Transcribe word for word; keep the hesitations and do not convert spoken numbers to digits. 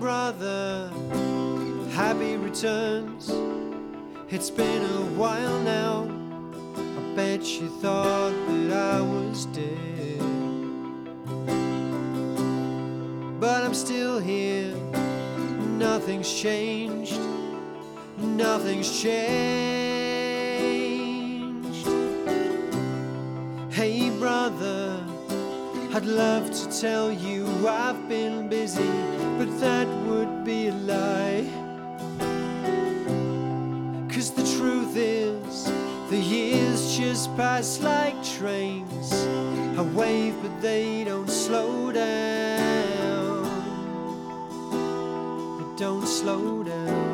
brother, happy returns. It's been a while now. I bet you thought that I was dead, but I'm still here. Nothing's changed. Nothing's changed. Hey brother, I'd love to tell you I've been busy, but that would be a lie. 'Cause the truth is, the years just pass like trains. I wave but they don't slow down. They don't slow down.